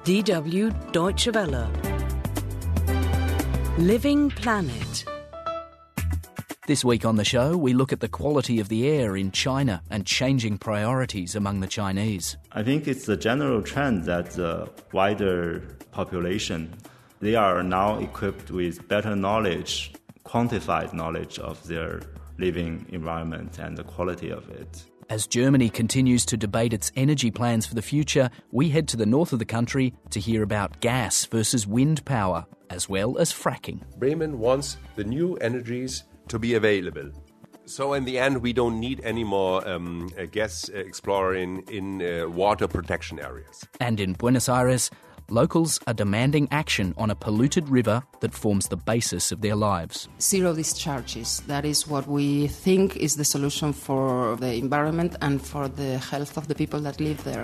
DW Deutsche Welle. Living Planet. This week on the show, we look at the quality of the air in China and changing priorities among the Chinese. I think it's the general trend that the wider population, they are now equipped with better knowledge, quantified knowledge of their living environment and the quality of it. As Germany continues to debate its energy plans for the future, we head to the north of the country to hear about gas versus wind power, as well as fracking. Bremen wants the new energies to be available. So in the end, we don't need any more gas exploring in water protection areas. And in Buenos Aires, locals are demanding action on a polluted river that forms the basis of their lives. Zero discharges. That is what we think is the solution for the environment and for the health of the people that live there.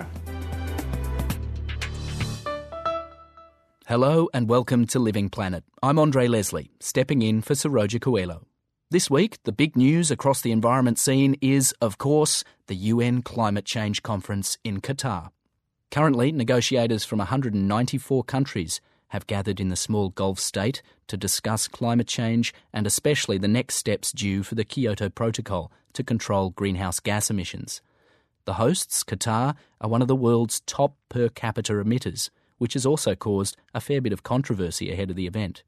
Hello and welcome to Living Planet. I'm Andre Leslie, stepping in for Saroja Coelho. This week, the big news across the environment scene is, of course, the UN Climate Change Conference in Qatar. Currently, negotiators from 194 countries have gathered in the small Gulf state to discuss climate change and especially the next steps due for the Kyoto Protocol to control greenhouse gas emissions. The hosts, Qatar, are one of the world's top per capita emitters, which has also caused a fair bit of controversy ahead of the event.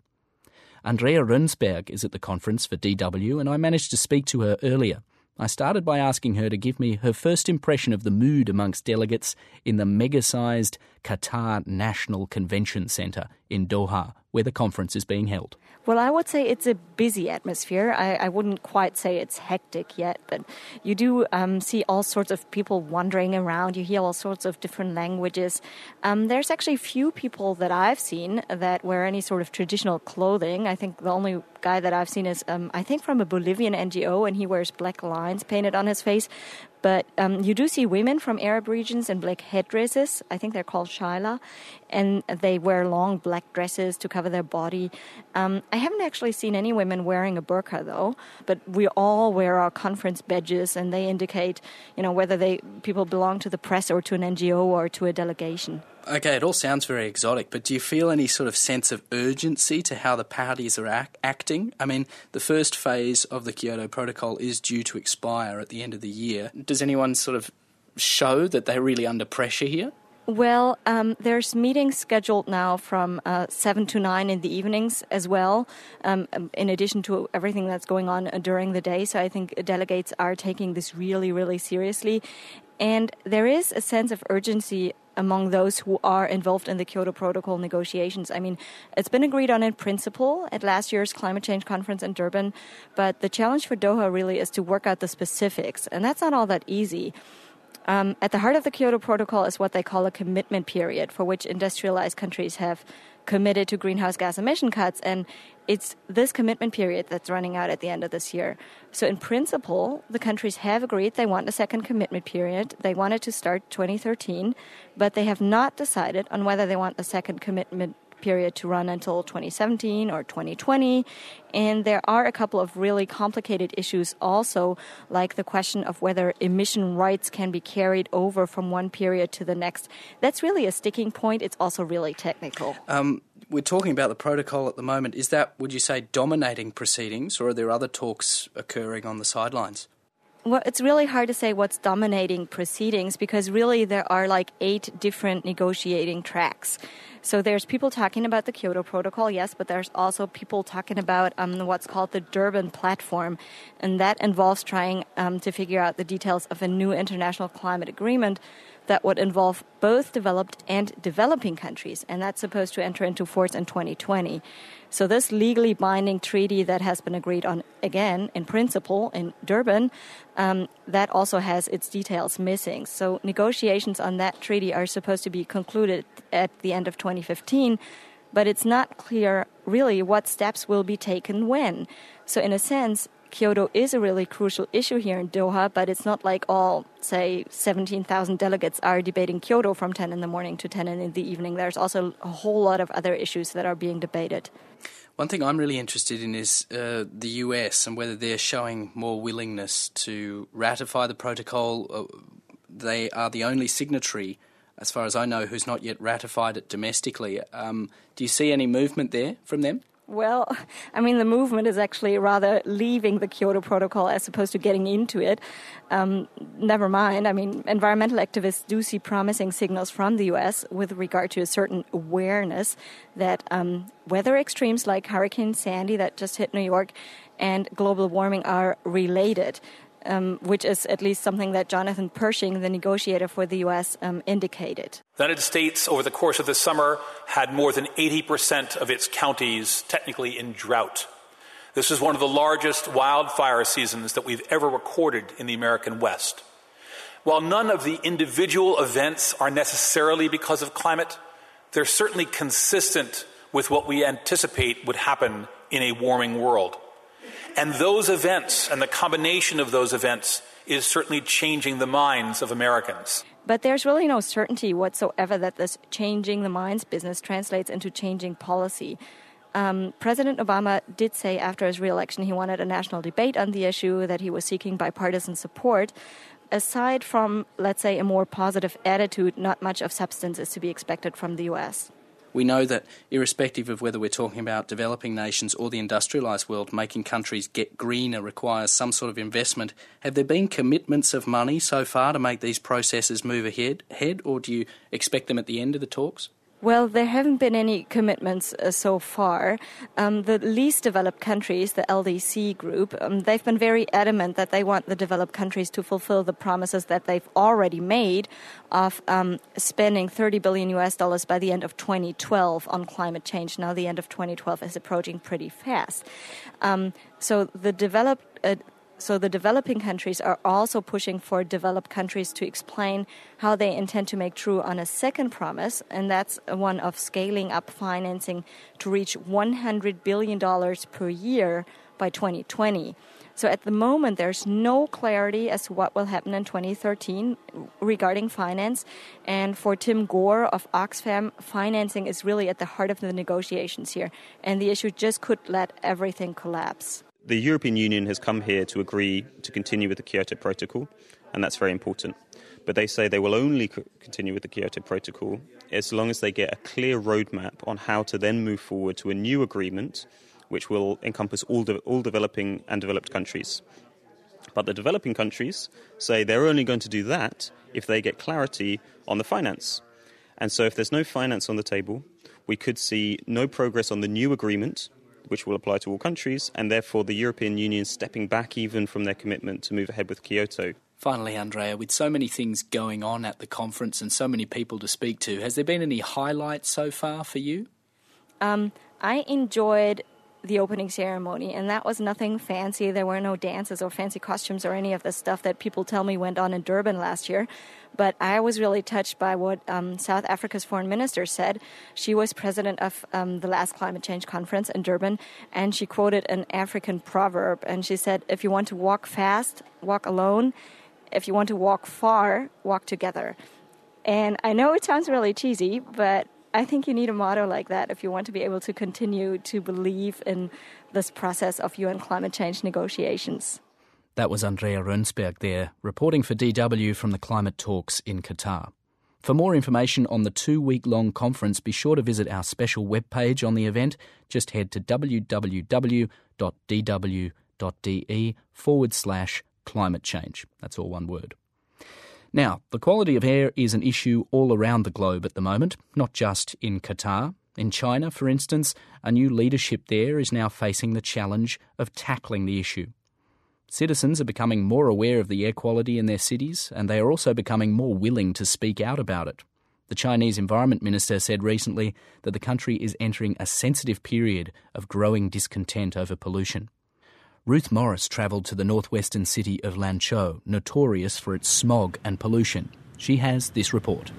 Andrea Rönsberg is at the conference for DW, and I managed to speak to her earlier. I started by asking her to give me her first impression of the mood amongst delegates in the mega-sized Qatar National Convention Centre in Doha, where the conference is being held. Well, I would say it's a busy atmosphere. I wouldn't quite say it's hectic yet, but you do see all sorts of people wandering around. You hear all sorts of different languages. There's actually few people that I've seen that wear any sort of traditional clothing. I think the only guy that I've seen is, I think, from a Bolivian NGO, and he wears black lines painted on his face. But you do see women from Arab regions in black headdresses. I think they're called shaila, and they wear long black dresses to cover their body. I haven't actually seen any women wearing a burqa, though, but we all wear our conference badges, and they indicate, whether people belong to the press or to an NGO or to a delegation. Okay, it all sounds very exotic, but do you feel any sort of sense of urgency to how the parties are acting? I mean, the first phase of the Kyoto Protocol is due to expire at the end of the year. Does anyone sort of show that they're really under pressure here? Well, there's meetings scheduled now from 7 to 9 in the evenings as well, in addition to everything that's going on during the day. So I think delegates are taking this really, really seriously. And there is a sense of urgency among those who are involved in the Kyoto Protocol negotiations. I mean, it's been agreed on in principle at last year's climate change conference in Durban, but the challenge for Doha really is to work out the specifics, and that's not all that easy. At the heart of the Kyoto Protocol is what they call a commitment period, for which industrialized countries have committed to greenhouse gas emission cuts, and it's this commitment period that's running out at the end of this year. So in principle, the countries have agreed they want a second commitment period. They want it to start 2013, but they have not decided on whether they want the second commitment period to run until 2017 or 2020. And there are a couple of really complicated issues also, like the question of whether emission rights can be carried over from one period to the next. That's really a sticking point. It's also really technical. We're talking about the protocol at the moment. Is that, would you say, dominating proceedings, or are there other talks occurring on the sidelines? Well, it's really hard to say what's dominating proceedings because really there are like 8 different negotiating tracks. So there's people talking about the Kyoto Protocol, yes, but there's also people talking about what's called the Durban Platform, and that involves trying to figure out the details of a new international climate agreement that would involve both developed and developing countries, and that's supposed to enter into force in 2020. So this legally binding treaty that has been agreed on, again, in principle, in Durban, that also has its details missing. So negotiations on that treaty are supposed to be concluded at the end of 2015, but it's not clear, really, what steps will be taken when. So in a sense, Kyoto is a really crucial issue here in Doha, but it's not like all, say, 17,000 delegates are debating Kyoto from 10 in the morning to 10 in the evening. There's also a whole lot of other issues that are being debated. One thing I'm really interested in is the US and whether they're showing more willingness to ratify the protocol. They are the only signatory as far as I know, who's not yet ratified it domestically. Do you see any movement there from them? Well, I mean, the movement is actually rather leaving the Kyoto Protocol as opposed to getting into it. Never mind. I mean, environmental activists do see promising signals from the U.S. with regard to a certain awareness that weather extremes like Hurricane Sandy that just hit New York and global warming are related. Which is at least something that Jonathan Pershing, the negotiator for the U.S., indicated. The United States, over the course of the summer, had more than 80% of its counties technically in drought. This is one of the largest wildfire seasons that we've ever recorded in the American West. While none of the individual events are necessarily because of climate, they're certainly consistent with what we anticipate would happen in a warming world. And those events and the combination of those events is certainly changing the minds of Americans. But there's really no certainty whatsoever that this changing the minds business translates into changing policy. President Obama did say after his re-election he wanted a national debate on the issue, that he was seeking bipartisan support. Aside from, let's say, a more positive attitude, not much of substance is to be expected from the U.S. We know that irrespective of whether we're talking about developing nations or the industrialised world, making countries get greener requires some sort of investment. Have there been commitments of money so far to make these processes move ahead, or do you expect them at the end of the talks? Well, there haven't been any commitments so far. The least developed countries, the LDC group, they've been very adamant that they want the developed countries to fulfill the promises that they've already made of spending $30 billion by the end of 2012 on climate change. Now the end of 2012 is approaching pretty fast. So the developing countries are also pushing for developed countries to explain how they intend to make true on a second promise, and that's one of scaling up financing to reach $100 billion per year by 2020. So at the moment, there's no clarity as to what will happen in 2013 regarding finance. And for Tim Gore of Oxfam, financing is really at the heart of the negotiations here, and the issue just could let everything collapse. The European Union has come here to agree to continue with the Kyoto Protocol, and that's very important. But they say they will only continue with the Kyoto Protocol as long as they get a clear roadmap on how to then move forward to a new agreement which will encompass all developing and developed countries. But the developing countries say they're only going to do that if they get clarity on the finance. And so if there's no finance on the table, we could see no progress on the new agreement, which will apply to all countries, and therefore the European Union stepping back even from their commitment to move ahead with Kyoto. Finally, Andrea, with so many things going on at the conference and so many people to speak to, has there been any highlights so far for you? I enjoyed the opening ceremony, and that was nothing fancy. There were no dances or fancy costumes or any of the stuff that people tell me went on in Durban last year. But I was really touched by what South Africa's foreign minister said. She was president of the last climate change conference in Durban, and she quoted an African proverb, and she said, if you want to walk fast, walk alone. If you want to walk far, walk together. And I know it sounds really cheesy, but I think you need a motto like that if you want to be able to continue to believe in this process of UN climate change negotiations. That was Andrea Rönsberg there, reporting for DW from the climate talks in Qatar. For more information on the 2-week-long conference, be sure to visit our special webpage on the event. Just head to www.dw.de/climate change. That's all one word. Now, the quality of air is an issue all around the globe at the moment, not just in Qatar. In China, for instance, a new leadership there is now facing the challenge of tackling the issue. Citizens are becoming more aware of the air quality in their cities, and they are also becoming more willing to speak out about it. The Chinese Environment Minister said recently that the country is entering a sensitive period of growing discontent over pollution. Ruth Morris travelled to the northwestern city of Lanzhou, notorious for its smog and pollution. She has this report.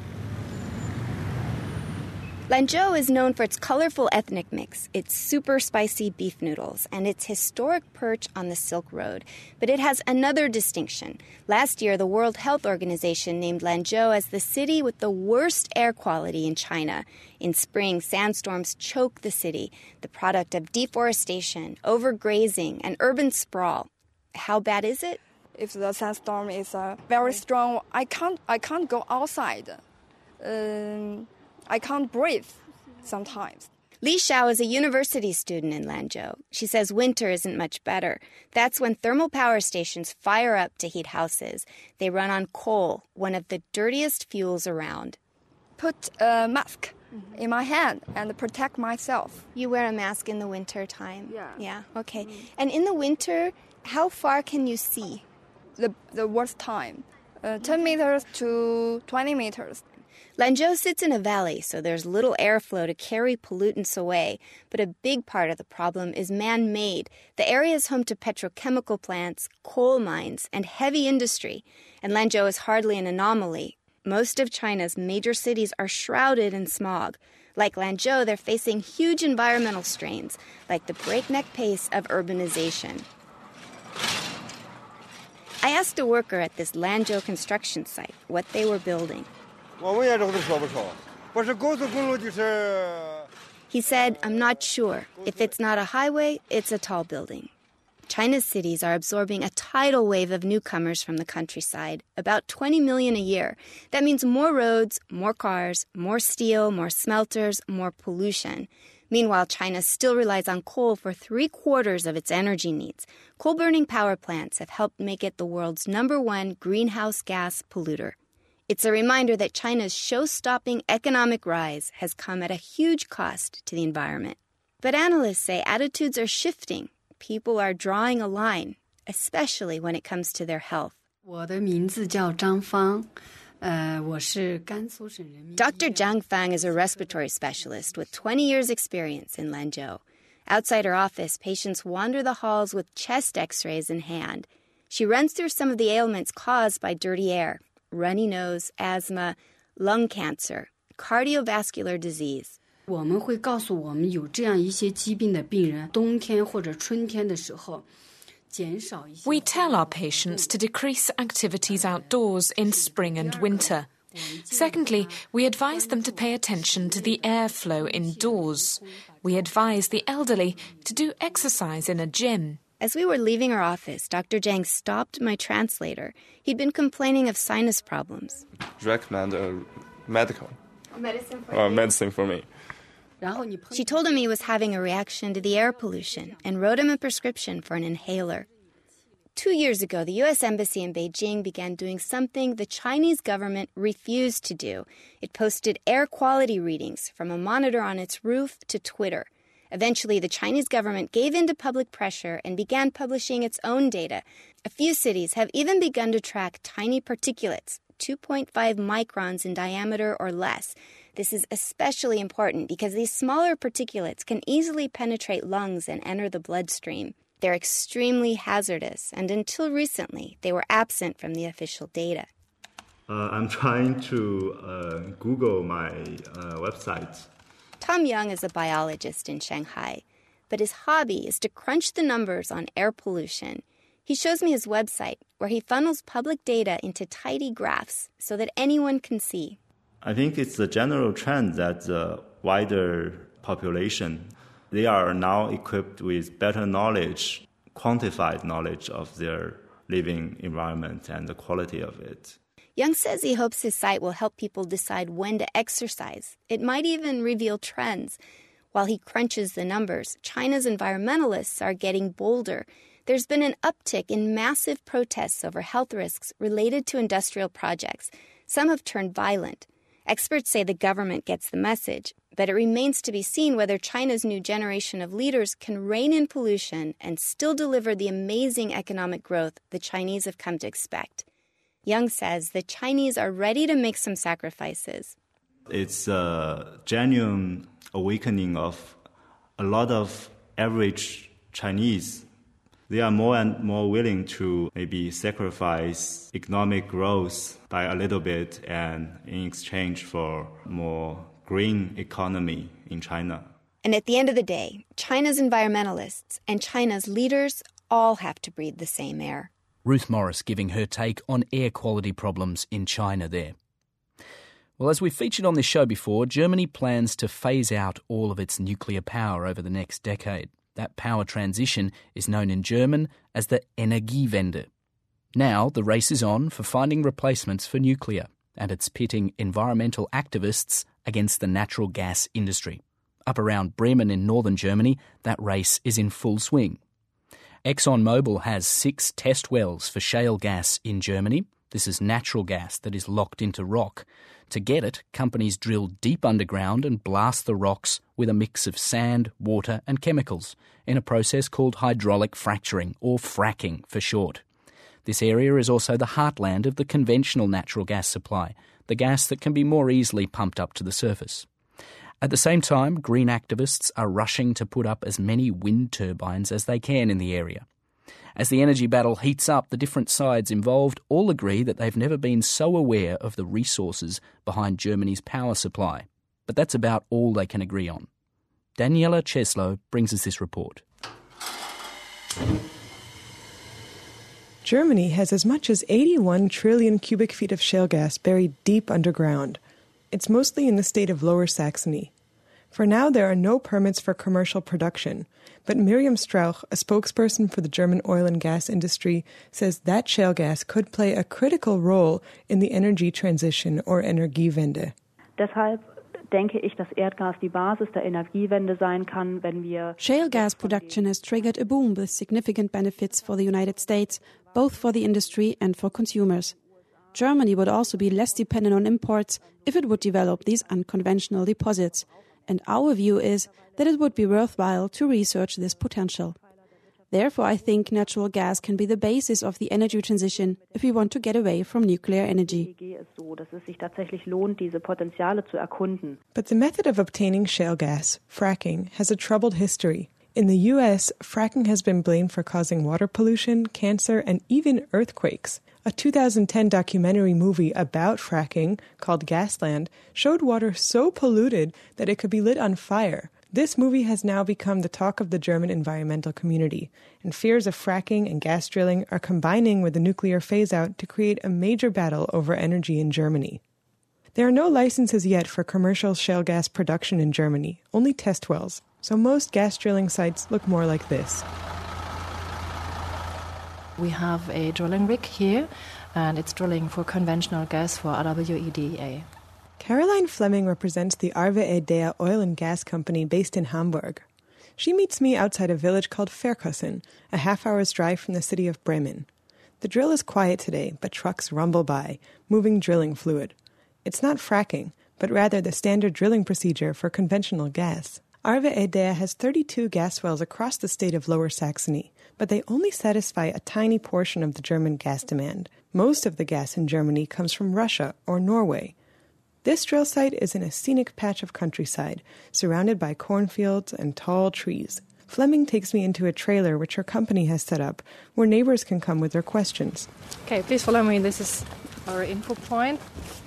Lanzhou is known for its colorful ethnic mix, its super spicy beef noodles, and its historic perch on the Silk Road. But it has another distinction. Last year, the World Health Organization named Lanzhou as the city with the worst air quality in China. In spring, sandstorms choke the city, the product of deforestation, overgrazing, and urban sprawl. How bad is it? If the sandstorm is very strong, I can't go outside. I can't breathe sometimes. Li Xiao is a university student in Lanzhou. She says winter isn't much better. That's when thermal power stations fire up to heat houses. They run on coal, one of the dirtiest fuels around. Put a mask in my hand and protect myself. You wear a mask in the winter time? Yeah. Okay. And in the winter, how far can you see? The worst time, 10 meters to 20 meters. Lanzhou sits in a valley, so there's little airflow to carry pollutants away. But a big part of the problem is man-made. The area is home to petrochemical plants, coal mines, and heavy industry. And Lanzhou is hardly an anomaly. Most of China's major cities are shrouded in smog. Like Lanzhou, they're facing huge environmental strains, like the breakneck pace of urbanization. I asked a worker at this Lanzhou construction site what they were building. He said, I'm not sure. If it's not a highway, it's a tall building. China's cities are absorbing a tidal wave of newcomers from the countryside, about 20 million a year. That means more roads, more cars, more steel, more smelters, more pollution. Meanwhile, China still relies on coal for 3/4 of its energy needs. Coal-burning power plants have helped make it the world's #1 greenhouse gas polluter. It's a reminder that China's show-stopping economic rise has come at a huge cost to the environment. But analysts say attitudes are shifting. People are drawing a line, especially when it comes to their health. 我的名字叫张芳。我是甘肃省人民 Dr. Zhang Fang is a respiratory specialist with 20 years' experience in Lanzhou. Outside her office, patients wander the halls with chest x-rays in hand. She runs through some of the ailments caused by dirty air: runny nose, asthma, lung cancer, cardiovascular disease. 我们会告诉我们有这样一些疾病的病人，冬天或者春天的时候 We tell our patients to decrease activities outdoors in spring and winter. Secondly, we advise them to pay attention to the airflow indoors. We advise the elderly to do exercise in a gym. As we were leaving her office, Dr. Zhang stopped my translator. He'd been complaining of sinus problems. Recommend medicine for me. She told him he was having a reaction to the air pollution and wrote him a prescription for an inhaler. 2 years ago, the U.S. Embassy in Beijing began doing something the Chinese government refused to do. It posted air quality readings from a monitor on its roof to Twitter. Eventually, the Chinese government gave in to public pressure and began publishing its own data. A few cities have even begun to track tiny particulates, 2.5 microns in diameter or less. This is especially important because these smaller particulates can easily penetrate lungs and enter the bloodstream. They're extremely hazardous, and until recently, they were absent from the official data. I'm trying to Google my website. Tom Young is a biologist in Shanghai, but his hobby is to crunch the numbers on air pollution. He shows me his website, where he funnels public data into tidy graphs so that anyone can see. I think it's the general trend that the wider population, they are now equipped with better knowledge, quantified knowledge of their living environment and the quality of it. Young says he hopes his site will help people decide when to exercise. It might even reveal trends. While he crunches the numbers, China's environmentalists are getting bolder. There's been an uptick in massive protests over health risks related to industrial projects. Some have turned violent. Experts say the government gets the message, but it remains to be seen whether China's new generation of leaders can rein in pollution and still deliver the amazing economic growth the Chinese have come to expect. Young says the Chinese are ready to make some sacrifices. It's a genuine awakening of a lot of average Chinese. They are more and more willing to maybe sacrifice economic growth by a little bit and in exchange for more green economy in China. And at the end of the day, China's environmentalists and China's leaders all have to breathe the same air. Ruth Morris giving her take on air quality problems in China there. Well, as we've featured on this show before, Germany plans to phase out all of its nuclear power over the next decade. That power transition is known in German as the Energiewende. Now the race is on for finding replacements for nuclear. and it's pitting environmental activists against the natural gas industry. Up around Bremen in northern Germany, that race is in full swing. ExxonMobil has 6 test wells for shale gas in Germany. This is natural gas that is locked into rock. To get it, companies drill deep underground and blast the rocks with a mix of sand, water and chemicals in a process called hydraulic fracturing, or fracking for short. This area is also the heartland of the conventional natural gas supply, the gas that can be more easily pumped up to the surface. At the same time, green activists are rushing to put up as many wind turbines as they can in the area. As the energy battle heats up, the different sides involved all agree that they've never been so aware of the resources behind Germany's power supply. But that's about all they can agree on. Daniela Cheslow brings us this report. Germany has as much as 81 trillion cubic feet of shale gas buried deep underground. It's mostly in the state of Lower Saxony. For now, there are no permits for commercial production, but Miriam Strauch, a spokesperson for the German oil and gas industry, says that shale gas could play a critical role in the energy transition or Energiewende. Deshalb denke ich, dass Erdgas die Basis der Energiewende sein kann, wenn wir... Shale gas production has triggered a boom with significant benefits for the United States, both for the industry and for consumers. Germany would also be less dependent on imports if it would develop these unconventional deposits. And our view is that it would be worthwhile to research this potential. Therefore, I think natural gas can be the basis of the energy transition if we want to get away from nuclear energy. Dass es sich tatsächlich lohnt, diese Potenziale zu erkunden. But the method of obtaining shale gas, fracking, has a troubled history. In the U.S., fracking has been blamed for causing water pollution, cancer, and even earthquakes. A 2010 documentary movie about fracking, called Gasland, showed water so polluted that it could be lit on fire. This movie has now become the talk of the German environmental community, and fears of fracking and gas drilling are combining with the nuclear phase-out to create a major battle over energy in Germany. There are no licenses yet for commercial shale gas production in Germany, only test wells, so most gas drilling sites look more like this. We have a drilling rig here, and it's drilling for conventional gas for RWE. Caroline Fleming represents the RWE Dea oil and gas company based in Hamburg. She meets me outside a village called Ferkussen, a half-hour's drive from the city of Bremen. The drill is quiet today, but trucks rumble by, moving drilling fluid. It's not fracking, but rather the standard drilling procedure for conventional gas. RWE Dea has 32 gas wells across the state of Lower Saxony, but they only satisfy a tiny portion of the German gas demand. Most of the gas in Germany comes from Russia or Norway. This drill site is in a scenic patch of countryside, surrounded by cornfields and tall trees. Fleming takes me into a trailer which her company has set up, where neighbors can come with their questions. Okay, please follow me. This is our info point.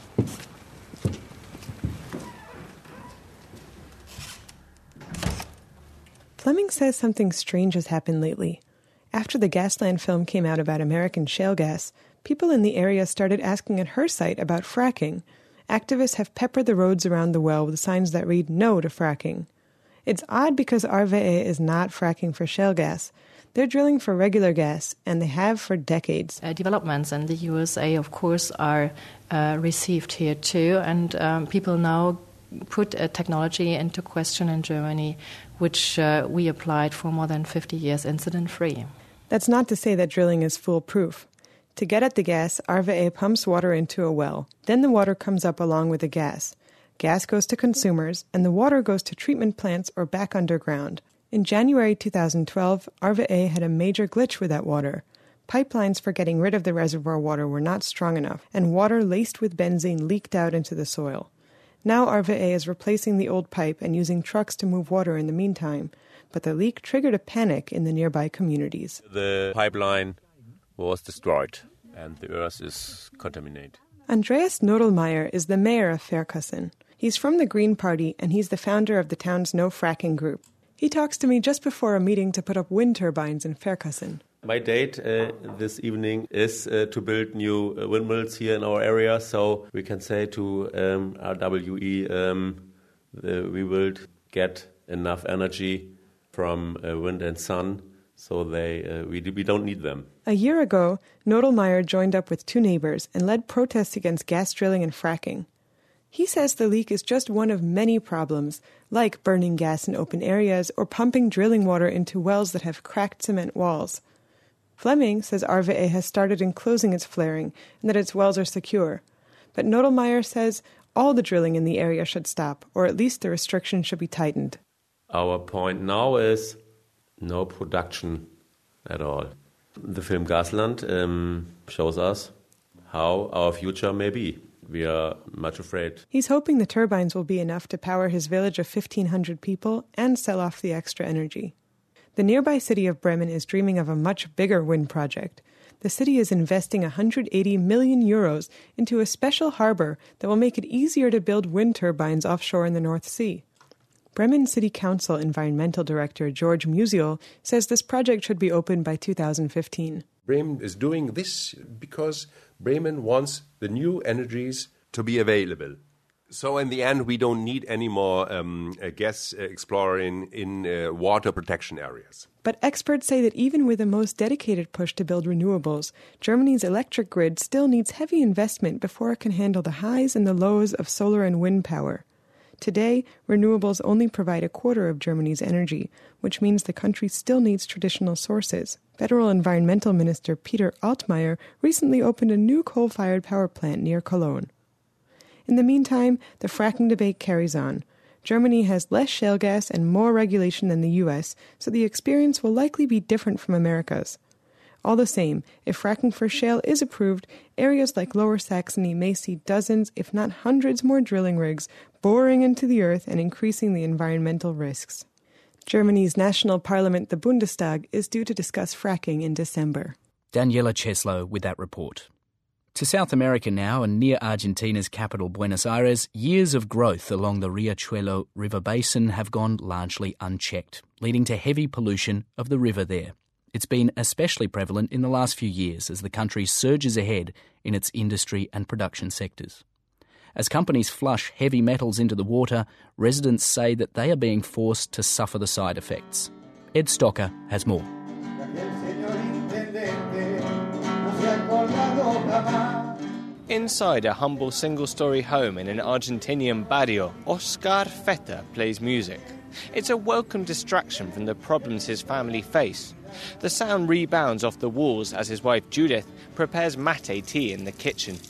Fleming says something strange has happened lately. After the Gasland film came out about American shale gas, people in the area started asking at her site about fracking. Activists have peppered the roads around the well with signs that read no to fracking. It's odd because RWE is not fracking for shale gas. They're drilling for regular gas, and they have for decades. Developments in the USA, of course, are received here too, and people now put technology into question in Germany, which we applied for more than 50 years incident-free. That's not to say that drilling is foolproof. To get at the gas, RWE pumps water into a well. Then the water comes up along with the gas. Gas goes to consumers, and the water goes to treatment plants or back underground. In January 2012, RWE had a major glitch with that water. Pipelines for getting rid of the reservoir water were not strong enough, and water laced with benzene leaked out into the soil. Now RWE is replacing the old pipe and using trucks to move water in the meantime, but the leak triggered a panic in the nearby communities. The pipeline was destroyed, and the earth is contaminated. Andreas Nodelmeier is the mayor of Ferkussen. He's from the Green Party, and he's the founder of the town's No Fracking group. He talks to me just before a meeting to put up wind turbines in Ferkussen. My date this evening is to build new windmills here in our area, so we can say to RWE we will get enough energy from wind and sun So we don't need them. A year ago, Nodelmeyer joined up with two neighbors and led protests against gas drilling and fracking. He says the leak is just one of many problems, like burning gas in open areas or pumping drilling water into wells that have cracked cement walls. Fleming says RVE has started enclosing its flaring and that its wells are secure. But Nodelmeyer says all the drilling in the area should stop, or at least the restrictions should be tightened. Our point now is no production at all. The film Gasland shows us how our future may be. We are much afraid. He's hoping the turbines will be enough to power his village of 1,500 people and sell off the extra energy. The nearby city of Bremen is dreaming of a much bigger wind project. The city is investing 180 million euros into a special harbor that will make it easier to build wind turbines offshore in the North Sea. Bremen City Council Environmental Director George Musial says this project should be open by 2015. Bremen is doing this because Bremen wants the new energies to be available. So in the end, we don't need any more gas exploring in water protection areas. But experts say that even with the most dedicated push to build renewables, Germany's electric grid still needs heavy investment before it can handle the highs and the lows of solar and wind power. Today, renewables only provide a quarter of Germany's energy, which means the country still needs traditional sources. Federal Environmental Minister Peter Altmaier recently opened a new coal-fired power plant near Cologne. In the meantime, the fracking debate carries on. Germany has less shale gas and more regulation than the U.S., so the experience will likely be different from America's. All the same, if fracking for shale is approved, areas like Lower Saxony may see dozens, if not hundreds more drilling rigs boring into the earth and increasing the environmental risks. Germany's national parliament, the Bundestag, is due to discuss fracking in December. Daniela Cheslow with that report. To South America now, and near Argentina's capital, Buenos Aires, years of growth along the Riachuelo River basin have gone largely unchecked, leading to heavy pollution of the river there. It's been especially prevalent in the last few years as the country surges ahead in its industry and production sectors. As companies flush heavy metals into the water, residents say that they are being forced to suffer the side effects. Ed Stocker has more. Inside a humble single-storey home in an Argentinian barrio, Oscar Feta plays music. It's a welcome distraction from the problems his family face. The sound rebounds off the walls as his wife Judith prepares mate tea in the kitchen.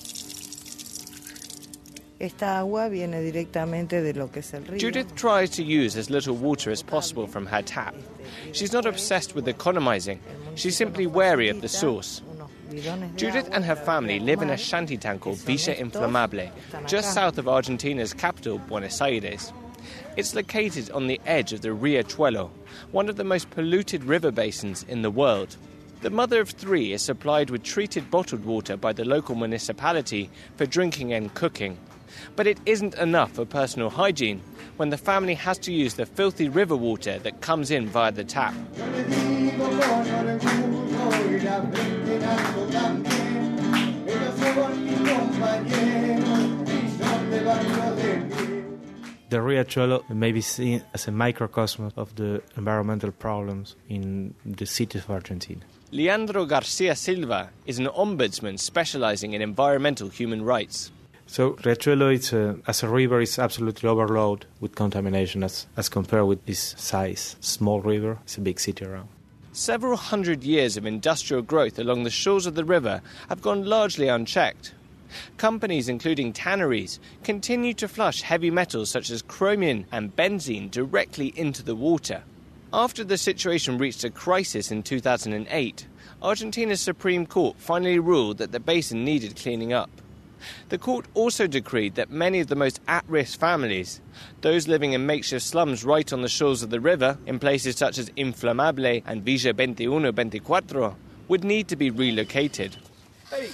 Judith tries to use as little water as possible from her tap. She's not obsessed with economizing, she's simply wary of the source. Judith and her family live in a shantytown called Villa Inflamable, just south of Argentina's capital, Buenos Aires. It's located on the edge of the Riachuelo, one of the most polluted river basins in the world. The mother of three is supplied with treated bottled water by the local municipality for drinking and cooking. But it isn't enough for personal hygiene when the family has to use the filthy river water that comes in via the tap. The Riachuelo may be seen as a microcosm of the environmental problems in the cities of Argentina. Leandro Garcia Silva is an ombudsman specializing in environmental human rights. So Riachuelo, as a river, is absolutely overloaded with contamination as compared with this size. Small river, it's a big city around. Several hundred years of industrial growth along the shores of the river have gone largely unchecked. Companies, including tanneries, continue to flush heavy metals such as chromium and benzene directly into the water. After the situation reached a crisis in 2008, Argentina's Supreme Court finally ruled that the basin needed cleaning up. The court also decreed that many of the most at-risk families, those living in makeshift slums right on the shores of the river, in places such as Inflamable and Villa 21-24, would need to be relocated. Hey,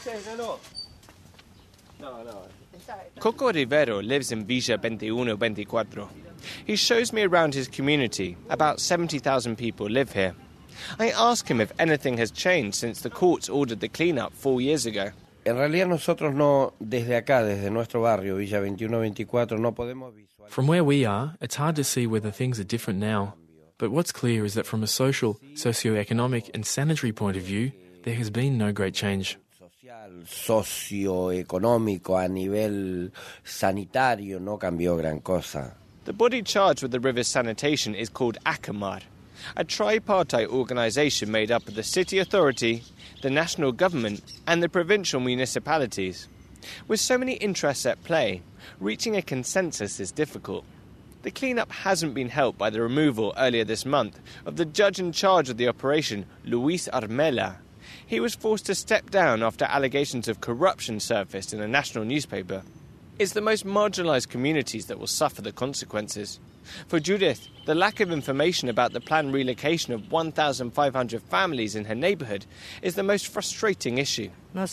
Coco Rivero lives in Villa 21-24. He shows me around his community. About 70,000 people live here. I ask him if anything has changed since the courts ordered the clean-up 4 years ago. En realidad nosotros no, desde acá, desde nuestro barrio, Villa 21-24, no podemos visualizar. From where we are, it's hard to see whether things are different now. But what's clear is that from a social, socio-economic and sanitary point of view, there has been no great change. Socioeconómico a nivel sanitario no cambió gran cosa. The body charged with the river's sanitation is called ACUMAR, a tripartite organisation made up of the city authority, the national government and the provincial municipalities. With so many interests at play, reaching a consensus is difficult. The clean-up hasn't been helped by the removal earlier this month of the judge in charge of the operation, Luis Armela. He was forced to step down after allegations of corruption surfaced in a national newspaper. It's the most marginalised communities that will suffer the consequences. For Judith, the lack of information about the planned relocation of 1,500 families in her neighbourhood is the most frustrating issue.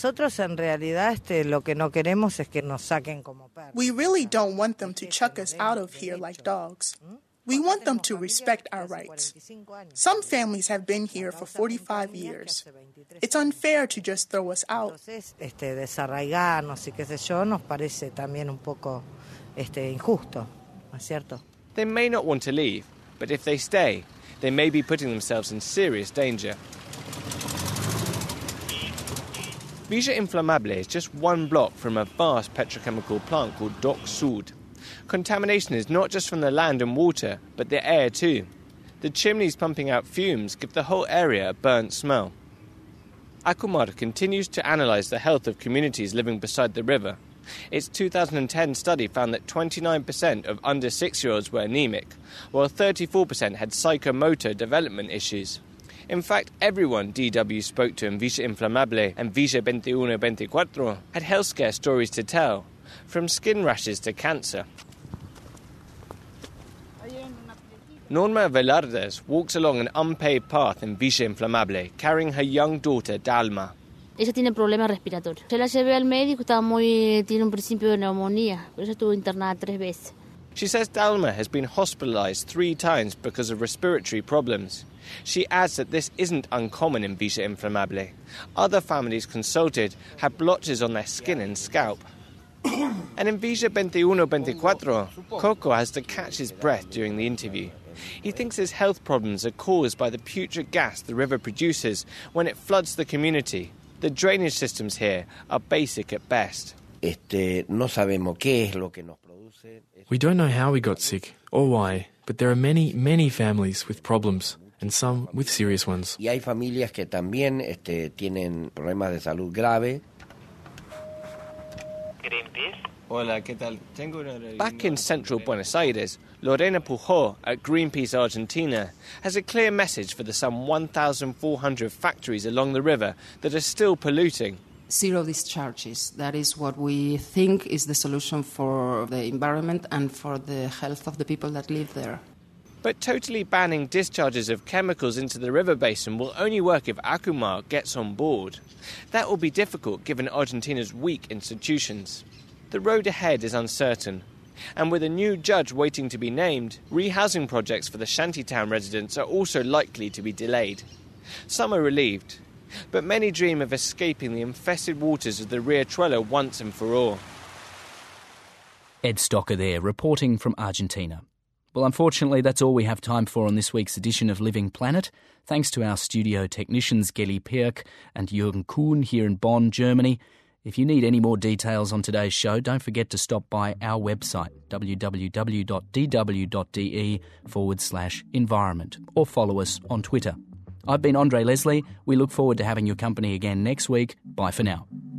We really don't want them to chuck us out of here like dogs. We want them to respect our rights. Some families have been here for 45 years. It's unfair to just throw us out. They may not want to leave, but if they stay, they may be putting themselves in serious danger. Villa Inflamable is just one block from a vast petrochemical plant called Dock Sud. Contamination is not just from the land and water, but the air too. The chimneys pumping out fumes give the whole area a burnt smell. ACUMAR continues to analyse the health of communities living beside the river. Its 2010 study found that 29% of under 6-year-olds were anemic, while 34% had psychomotor development issues. In fact, everyone DW spoke to in Villa Inflamable and Villa 2124 had health scare stories to tell, from skin rashes to cancer. Norma Velardes walks along an unpaved path in Villa Inflamable, carrying her young daughter, Dalma. Ella tiene problemas respiratorios. Se la llevé al médico, tiene un principio de neumonía, pero ella estuvo internada 3 veces. She says Dalma has been hospitalised 3 times because of respiratory problems. She adds that this isn't uncommon in Villa Inflamable. Other families consulted have blotches on their skin and scalp. And in Villa 2124, Coco has to catch his breath during the interview. He thinks his health problems are caused by the putrid gas the river produces when it floods the community. The drainage systems here are basic at best. We don't know how we got sick or why, but there are many, many families with problems, and some with serious ones. Y hay familias que también tienen problemas de salud grave. Back in central Buenos Aires, Lorena Pujol at Greenpeace Argentina has a clear message for the some 1,400 factories along the river that are still polluting. Zero discharges. That is what we think is the solution for the environment and for the health of the people that live there. But totally banning discharges of chemicals into the river basin will only work if ACUMAR gets on board. That will be difficult given Argentina's weak institutions. The road ahead is uncertain, and with a new judge waiting to be named, rehousing projects for the shantytown residents are also likely to be delayed. Some are relieved, but many dream of escaping the infested waters of the Riachuelo once and for all. Ed Stocker there, reporting from Argentina. Well, unfortunately, that's all we have time for on this week's edition of Living Planet. Thanks to our studio technicians Geli Pirk and Jürgen Kuhn here in Bonn, Germany. If you need any more details on today's show, don't forget to stop by our website, www.dw.de/environment, or follow us on Twitter. I've been Andre Leslie. We look forward to having your company again next week. Bye for now.